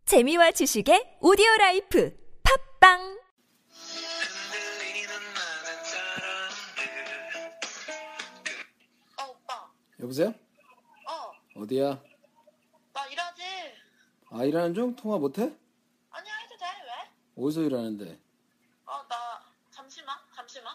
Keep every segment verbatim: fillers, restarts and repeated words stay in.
재미와 지식의 오디오라이프 팝빵 어, 오빠. 여보세요? 어, 어디야? 나 일하지? 아, 일하는 중? 통화 못해? 아니야, 해도 돼. 왜? 어디서 일하는데? 어, 나, 잠시만, 잠시만.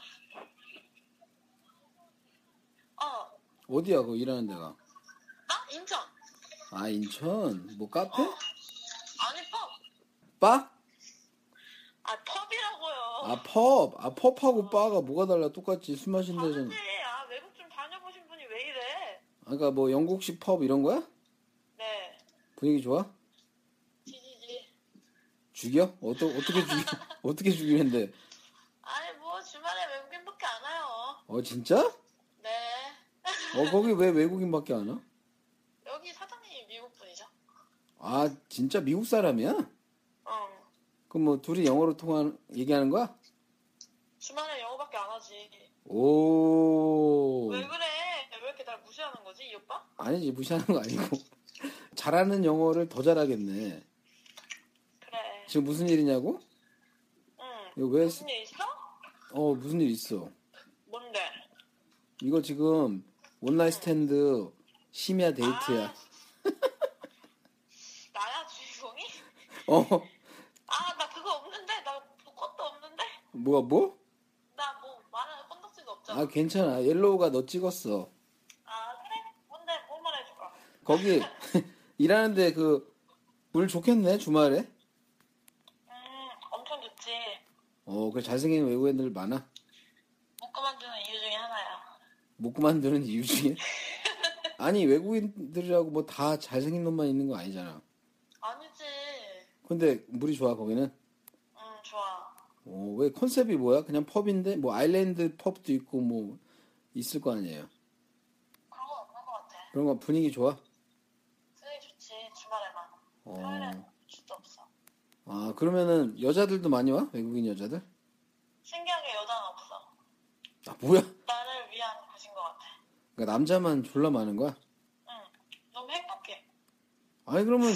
어, 어디야, 그 일하는 데가? 나 인천. 아, 인천? 뭐 카페? 어. 아니, 펍. 바? 아, 펍이라고요. 아, 펍. 아, 펍하고 바가 뭐가 달라? 똑같지. 술 마시는 데잖아. 다르지? 아, 외국 좀 다녀보신 분이 왜 이래? 아, 그니까 뭐 영국식 펍 이런 거야? 네. 분위기 좋아? 지지지. 죽여? 어떠, 어떻게 죽여? 어떻게 죽이는데? 아니, 뭐, 주말에 외국인밖에 안 와요. 어, 진짜? 네. 어, 거기 왜 외국인밖에 안 와? 여기 사장님이 미국 분이죠? 아, 진짜 미국 사람이야? 어. 그럼 뭐 둘이 영어로 통화, 얘기하는 거야? 주말에 영어밖에 안 하지. 오. 왜 그래? 왜 이렇게 날 무시하는 거지, 이 오빠? 아니지, 무시하는 거 아니고. 잘하는 영어를 더 잘하겠네. 그래. 지금 무슨 일이냐고? 응. 이거 왜, 무슨 일 있어? 어, 무슨 일 있어. 뭔데? 이거 지금 원나잇 스탠드 심야 데이트야. 아, 나야 주인공이? 어, 아, 나 그거 없는데? 나 그것도 없는데? 뭐가 뭐? 나 뭐 말하는 건덕지도 없잖아. 아, 괜찮아. 옐로우가 너 찍었어. 아, 그래? 뭔데? 뭔 말해줄까? 거기 일하는데 그, 물 좋겠네, 주말에. 음, 엄청 좋지. 어, 그래, 잘생긴 외국 애들 많아. 못 그만두는 이유 중에 하나야. 못 그만두는 이유 중에. 아니, 외국인들이라고 뭐 다 잘생긴 놈만 있는 거 아니잖아. 아니지. 근데 물이 좋아, 거기는? 응, 좋아. 어, 왜 컨셉이 뭐야? 그냥 펍인데? 뭐 아일랜드 펍도 있고 뭐 있을 거 아니에요. 그런 건 없는 것 같아. 그런 거 분위기 좋아? 분위기 좋지, 주말에만. 어. 토요일엔 주도 없어. 아, 그러면은 여자들도 많이 와? 외국인 여자들? 신기하게 여자는 없어. 아, 뭐야? 나를 위한 곳인 것 같아. 그러니까 남자만 졸라 많은 거야? 응, 너무 행복해. 아니, 그러면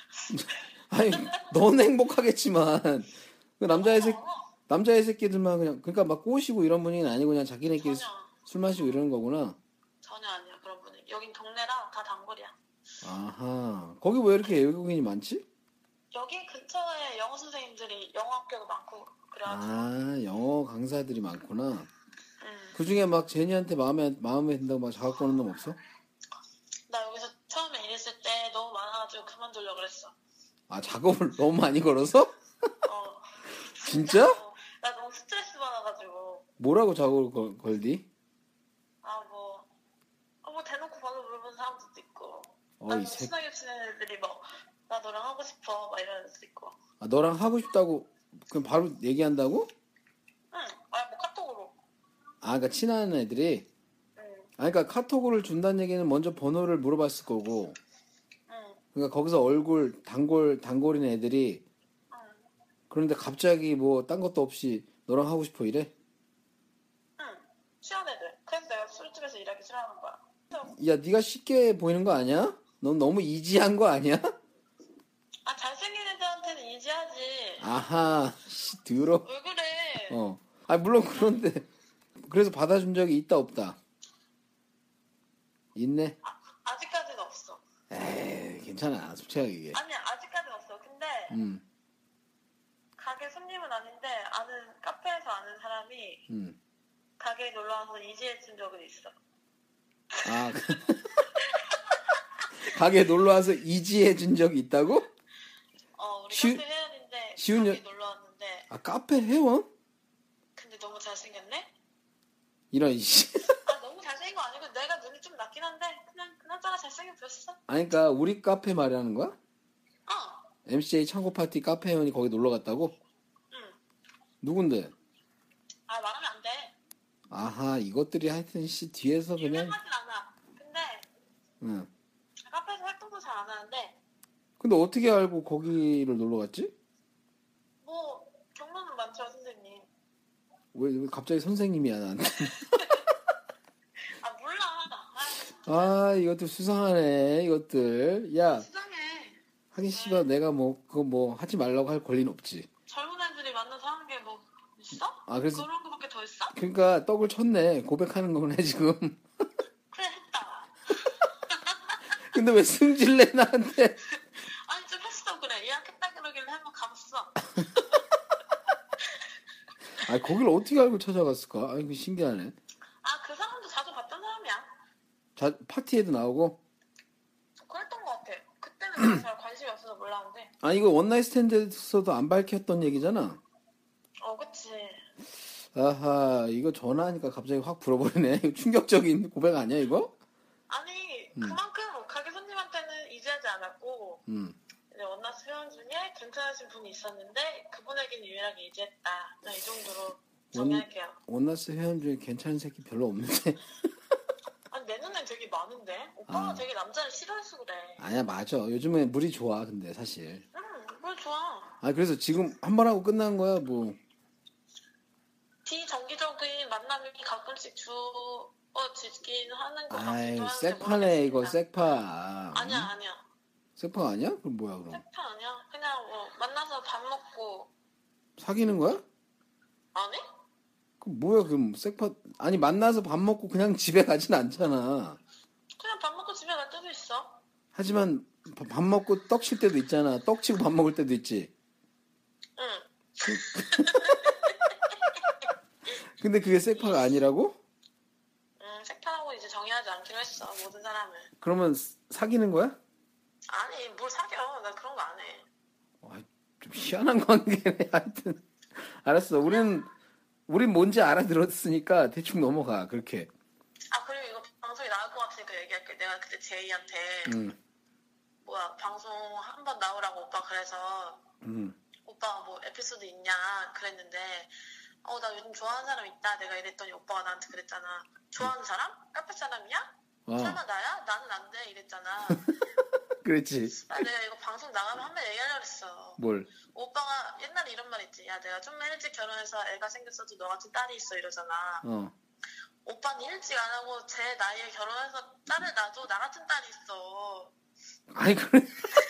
아니, 넌 행복하겠지만 그 남자의 새 남자의 새끼들만 그냥 그러니까 막 꼬시고 이런 분위기는 아니고 그냥 자기네끼리 수- 전혀. 술 마시고 이러는 거구나. 전혀 아니야, 그런 분이. 여긴 동네랑 다 단골이야. 아하. 거기 왜 이렇게 외국인이 많지? 여기 근처에 영어 선생님들이 영어 학교도 많고 그래가지고. 아, 영어 강사들이 많구나. 응. 그 중에 막 제니한테 마음에 마음에 든다고 막 자각 거는 놈 없어? 나 여기서 처음에 일했을 때 너무 많아가지고 그만두려고 그랬어. 아, 작업을 너무 많이 걸어서? 어. 진짜? 어, 나 너무 스트레스 받아가지고. 뭐라고 작업을 걸, 걸디? 아, 뭐. 어, 뭐 대놓고 번호 물어보는 사람들도 있고. 어, 나는 이 새... 친하게 지내는 애들이 뭐, 나 너랑 하고 싶어. 막 이러는 애들도 있고. 아, 너랑 하고 싶다고 그럼 바로 얘기한다고? 응. 아, 뭐 카톡으로. 아, 그러니까 친한 애들이? 응. 아, 그러니까 카톡을 준다는 얘기는 먼저 번호를 물어봤을 거고. 응. 그러니까 거기서 얼굴 단골 단골인 애들이 응. 그런데 갑자기 뭐 딴 것도 없이 너랑 하고 싶어 이래? 응. 취한 애들. 그래서 내가 술집에서 일하기 싫어하는 거야. 야, 네가 쉽게 보이는 거 아니야? 넌 너무 이지한 거 아니야? 아, 잘생긴 애들한테는 이지하지. 아하, 씨, 더러. 왜 그래? 어. 아, 물론 그런데 그래서 받아준 적이 있다 없다? 있네. 아, 아직까지는 없어. 에이, 괜찮아. 솔직하게 얘기해. 아니야, 아직까지는 없어. 근데 음, 가게 손님은 아닌데 아는 카페에서 아는 사람이 음. 가게에 놀러와서 이지해준 적은 있어. 아, 가게 놀러 와서 이지해 준 적이 있다고? 어, 우리 쉬- 카페 회원인데 쉬운 가게 여- 놀러 왔는데 아, 카페 회원? 근데 너무 잘생겼네? 이런 씨. 아, 너무 잘생긴 거 아니고 내가 눈이 좀 낮긴 한데 그냥 그나저나 잘생겨 보였어. 아니, 그러니까 우리 카페 말하는 거야? 어, 엠씨제이 창고 파티 카페 회원이 거기 놀러 갔다고? 응. 누군데? 아, 말하면 안 돼. 아하, 이것들이 하여튼 씨 뒤에서 그냥. 유명하진 않아. 근데 응. 카페에서 활동도 잘 안 하는데 근데 어떻게 알고 거기를 놀러 갔지? 뭐 경로는 많죠, 선생님. 왜, 왜 갑자기 선생님이야 나한테? 아, 몰라. 아, 아, 이것들 수상하네, 이것들. 야, 수상해. 하긴 씨발 내가 뭐 그거 뭐 하지 말라고 할 권리는 없지. 젊은 애들이 만나서 하는 게 뭐 있어? 아 그래서 그런 거밖에 더 있어? 그러니까 떡을 쳤네. 고백하는 거네 지금. 그래 했다. 근데 왜 승질내 나한테? 아니 좀 했어 그래. 예약했다 그러길래 한번 가봤어. 아 거길 어떻게 알고 찾아갔을까? 아이고 신기하네. 아 그 사람도 자주 봤던 사람이야. 자 파티에도 나오고. 그랬던 것 같아. 그때는 내가 잘 관심이 없어서 몰랐는데. 아 이거 원나잇 스탠드에서도 안 밝혔던 얘기잖아. 어 그치. 아하 이거 전화하니까 갑자기 확 불어버리네. 이거 충격적인 고백 아니야 이거? 아니 음. 그만큼 가게 손님한테는 이지하지 않았고 음. 이제 원나스 회원 중에 괜찮으신 분이 있었는데 그분에게는 유일하게 이지했다. 그냥 이 정도로 정리할게요. 원나스 회원 중에 괜찮은 새끼 별로 없는데. 아니 내 눈엔 되게 많은데 오빠가 아. 되게 남자를 싫어해서 그래. 아니야 맞아. 요즘에 물이 좋아 근데 사실. 응, 뭘 좋아. 아 그래서 지금 한 번 하고 끝난 거야 뭐. 비정기적인 만남이 가끔씩 주어지긴 하는 것 아이 같기도 한데 색파네 이거 모르겠습니다. 색파. 아니야 아니야. 색파 아니야? 그럼 뭐야 그럼? 색파 아니야. 그냥 뭐 만나서 밥 먹고 사귀는 거야? 아니? 그럼 뭐야 그럼 색파 아니 만나서 밥 먹고 그냥 집에 가진 않잖아. 그냥 밥 먹고 집에 갈 때도 있어. 하지만 밥- 밥 먹고 떡 칠 때도 있잖아. 떡 치고 밥 먹을 때도 있지. 응. 근데 그게 색파가 아니라고? 음, 색파라고 이제 정의하지 않기로 했어, 모든 사람을. 그러면 스- 사귀는 거야? 아니, 뭘 사겨. 나 그런 거 안 해. 와, 좀 희한한 관계네. 하여튼 알았어. 우린 우린 뭔지 알아들었으니까 대충 넘어가. 그렇게. 아, 그리고 이거 방송이 나올 것 같으니까 얘기할게. 내가 그때 제이한테, 응. 뭐야, 방송 한 번 나오라고 오빠 그래서, 응. 오빠 뭐 에피소드 있냐 그랬는데, 어, 나 요즘 좋아하는 사람 있다. 내가 이랬더니 오빠가 나한테 그랬잖아. 좋아하는 사람? 카페 사람이야? 어. 설마 나야? 나는 안 돼. 이랬잖아. 그렇지. 나 내가 이거 방송 나가면 한 번 얘기하려고 했어. 뭘? 오빠가 옛날에 이런 말 있지. 야, 내가 좀 일찍 결혼해서 애가 생겼어도 너 같은 딸이 있어 이러잖아. 어. 오빠는 일찍 안 하고 제 나이에 결혼해서 딸을 낳아도 나 같은 딸이 있어. 아니 그래.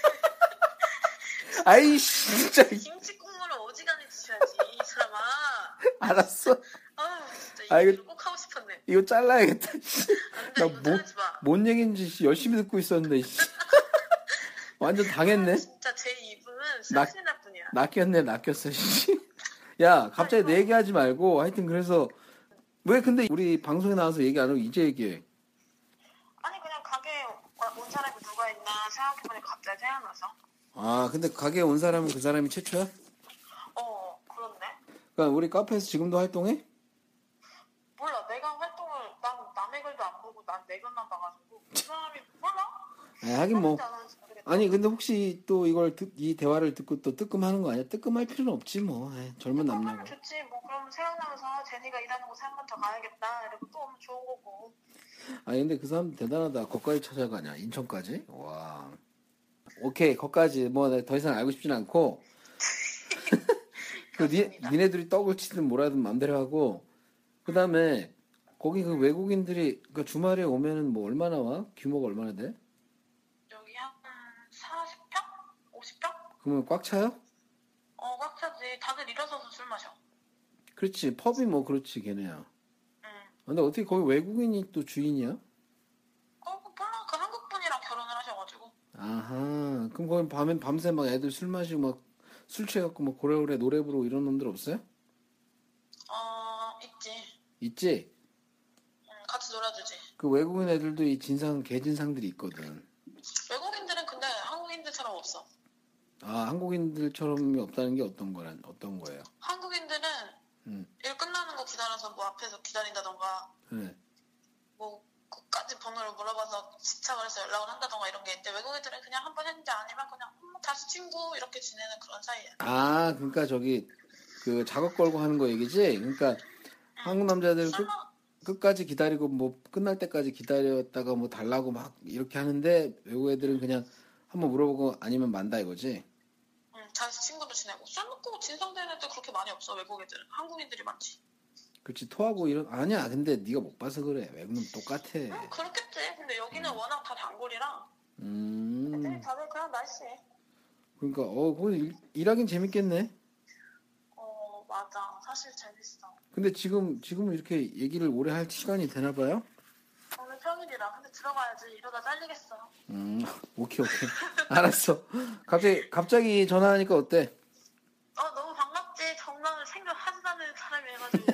아이씨 진짜. 김치 국물을 어지간히 드셔야지 이 사람아. 알았어. 아우 진짜 이 아, 이거- 얘기를 꼭 하고 싶었네. 이거 잘라야겠다. 안돼 나 이거 뭐- 자르지 마. 뭔 얘기인지 씨, 열심히 듣고 있었는데 씨. 완전 당했네. 진짜 제 이분은 나- 진짜 나뿐이야. 낚였네 낚였어 씨. 야 갑자기 내 얘기하지 말고 하여튼 그래서 왜 근데 우리 방송에 나와서 얘기 안 하고 이제 얘기해. 아니 그냥 가게에 온 사람이 누가 있나 생각해보니 갑자기 생각나서. 아 근데 가게에 온 사람은 그 사람이 최초야? 어 그렇네. 그러니까 우리 카페에서 지금도 활동해? 몰라 내가 활동을 난 남의 글도 안 보고 난 내 글만 봐가지고 그 사람이 몰라? 아니, 하긴 뭐 하는지 안 하는지 모르겠다. 아니 근데 혹시 또 이걸 듣, 이 대화를 듣고 또 뜨끔하는 거 아니야? 뜨끔할 필요는 없지 뭐. 에이, 젊은 그러면 남녀가. 좋지 뭐 그러면 생각나면서 제니가 일하는 곳에 한 번 더 가야겠다 이러고 또 오면 좋은 거고. 아니 근데 그 사람 대단하다. 거기까지 찾아가냐? 인천까지? 와. 오케이 거기까지 뭐 더 이상 알고 싶진 않고. 그 니, 그렇습니다. 니네들이 떡을 치든 뭐라든 맘대로 하고 그 다음에 거기 그 외국인들이 그 주말에 오면은 뭐 얼마나 와? 규모가 얼마나 돼? 여기 한 사십 평? 오십 평? 그러면 꽉 차요? 어 꽉 차지. 다들 일어서서 술 마셔. 그렇지 펍이 뭐 그렇지 걔네야. 응. 근데 어떻게 거기 외국인이 또 주인이야? 어 몰라 그 한국 분이랑 결혼을 하셔가지고. 아하 그럼 거기 밤에 밤새 막 애들 술 마시고 막 술 취해갖고 막 고래고래 노래 부르고 이런 놈들 없어요? 어 있지. 있지? 응, 같이 놀아주지. 그 외국인 애들도 이 진상 개진상들이 있거든. 외국인들은 근데 한국인들처럼 없어. 아 한국인들처럼이 없다는 게 어떤 거란 어떤 거예요? 한국인들은 음. 일 끝나는 거 기다려서 뭐 앞에서 기다린다던가 네. 뭐 끝까지 번호를 물어봐서 집착을 해서 연락을 한다던가 이런 게 있는데 외국인들은 그냥 한 번 했는데 아니면 그냥 음, 다시 친구 이렇게 지내는 그런 사이야. 아 그러니까 저기 그 작업 걸고 하는 거 얘기지? 그러니까 한국 남자들은 끝, 설마 끝까지 기다리고 뭐 끝날 때까지 기다렸다가 뭐 달라고 막 이렇게 하는데 외국 애들은 그냥 한번 물어보고 아니면 만다 이거지? 응, 다시 친구도 지내고 술 먹고 진상되는 애들 그렇게 많이 없어 외국 애들은. 한국인들이 많지. 그렇지 토하고 이런 아니야 근데 네가 못 봐서 그래 외국은 똑같아. 응, 그렇겠지. 근데 여기는 워낙 다 단골이라 애들이 음 다들 그냥 날씨해. 그러니까 어 거기 일, 일하긴 재밌겠네. 어, 맞아. 사실 재밌어. 근데 지금 지금은 이렇게 얘기를 오래 할 시간이 되나 봐요? 오늘 평일이라. 근데 들어가야지. 이러다 잘리겠어. 음, 오케이 오케이. 알았어. 갑자기 갑자기 전화하니까 어때? 어, 너무 반갑지. 정말 생각하지도 사람이 해가지고.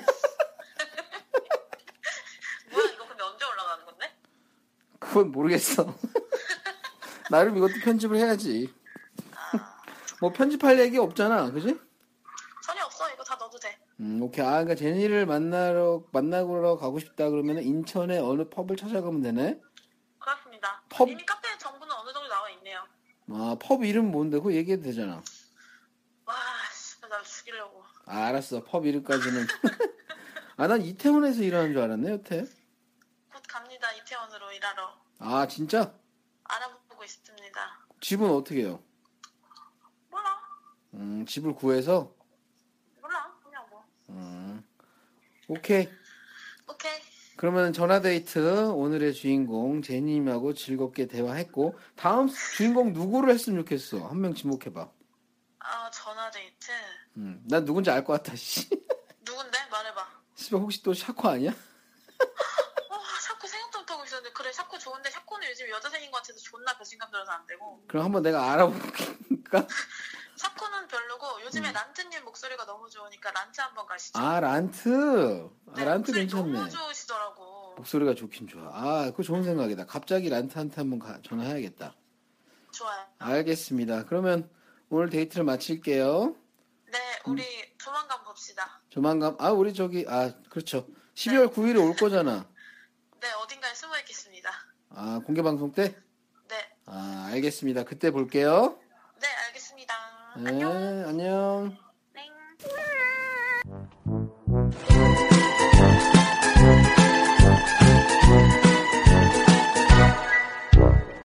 뭐야, 이거 근데 언제 올라가는 건데? 그건 모르겠어. 나름 이것도 편집을 해야지. 아, 뭐 편집할 얘기 없잖아, 그지? 전혀 없어. 이거 다 넣어도 돼. 음, 오케이. 아, 그러니까 제니를 만나러 만나러 가고 싶다 그러면 인천에 어느 펍을 찾아가면 되네. 그렇습니다. 펍? 이미 카페 정보는 어느 정도 나와 있네요. 아, 펍 이름 뭔데? 그거 얘기해도 되잖아. 와, 씨, 나 죽이려고. 아, 알았어. 펍 이름까지는. 아, 난 이태원에서 일하는 줄 알았네, 여태. 곧 갑니다. 이태원으로 일하러. 아, 진짜? 알아보고 있습니다. 집은 어떻게 해요? 몰라. 음, 집을 구해서? 몰라. 그냥 뭐. 음, 오케이. 오케이. 그러면 전화데이트 오늘의 주인공 제니님하고 즐겁게 대화했고 다음 주인공 누구를 했으면 좋겠어? 한 명 지목해봐. 아, 전화데이트. 음, 난 누군지 알 것 같아. 씨. 누군데? 말해봐. 씨발 혹시 또 샤코 아니야? 어, 샤코 생각도 못하고 있었는데. 그래, 샤코 좋은데 샤코는 요즘 여자 생긴 것 같아서 존나 배신감 들어서 안 되고. 그럼 한번 내가 알아볼까? 샤코는 별로고 요즘에 음. 란트님 목소리가 너무 좋으니까 란트 한번 가시죠. 아 란트. 아 네, 란트 목소리 괜찮네. 너무 좋으시더라고. 목소리가 좋긴 좋아. 아 그거 좋은 생각이다. 갑자기 란트한테 한번 가- 전화해야겠다. 좋아요. 알겠습니다. 그러면 오늘 데이트를 마칠게요. 네, 우리 조만간 봅시다. 조만간 아 우리 저기 아 그렇죠. 십이월 구일에 올 거잖아. 네, 어딘가에 숨어 있겠습니다. 아 공개 방송 때? 네, 아 알겠습니다. 그때 볼게요. 네, 알겠습니다. 네, 안녕. 안녕.